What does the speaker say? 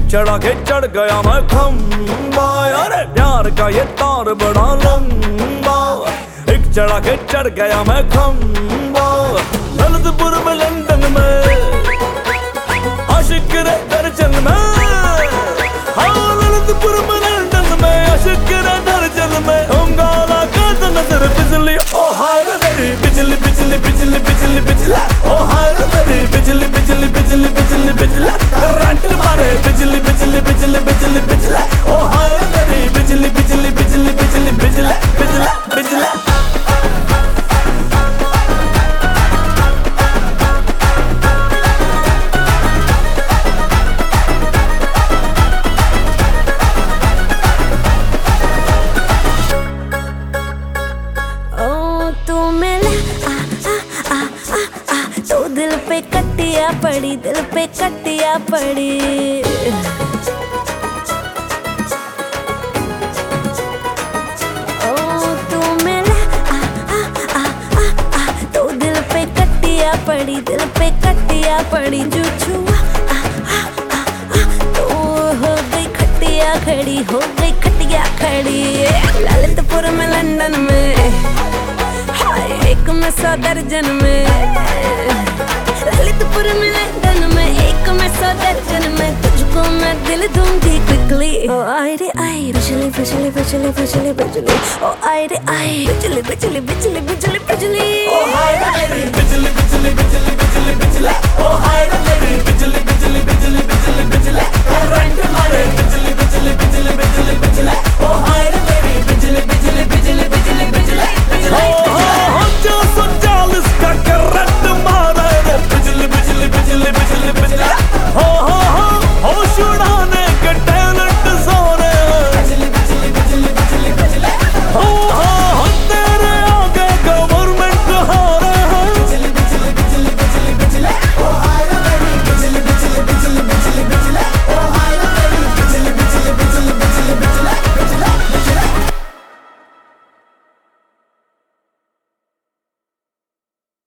चढ़ा के चढ़ गया मैं खंबा, अरे प्यार का ये तार बड़ा लंबा। एक चढ़ा के चढ़ गया मैं खंबा, ललितपुर में लंदन में आशिक रे दर्जन में। हाँ ललितपुर में लंदन में आशिक रे दर्जन में। हम गाला का नजर बिजली, ओ हाय रे मेरी बिजली बिजली बिजली बिजली बिजली, ओ हाय रे मेरी बिजली बिजली बिजली बिजली बिजली। करंट मारे बिजली बिजली बिजली बिजली बिजली, ओ हाय रे मेरी बिजली बिजली बिजली बिजली बिजली बिजली बिजली। तो दिल पे कटिया पड़ी, दिल पे कटिया पड़ी। ओ तू मिला तो दिल पे कटिया पड़ी, दिल पे कटिया पड़ी। जो छुआ तो हो गई खटिया खड़ी, हो गई खटिया खड़ी। ललितपुर में लंदन में हाय एक में 100 दर्जन में। ललितपुर में लंदन में एक में 100 दर्जन में। तुझको मैं दिल दूंगी क्विकली। ओ आई रे आई बिजली बिजली बिजली बिजली बिजली, ओ आई रे आई बिजली बिजली बिजली बिजली बिजली। ओ हाय रे मेरी बिजली बिजली बिजली बिजली बिजली, ओ हाय रे मेरी बिजली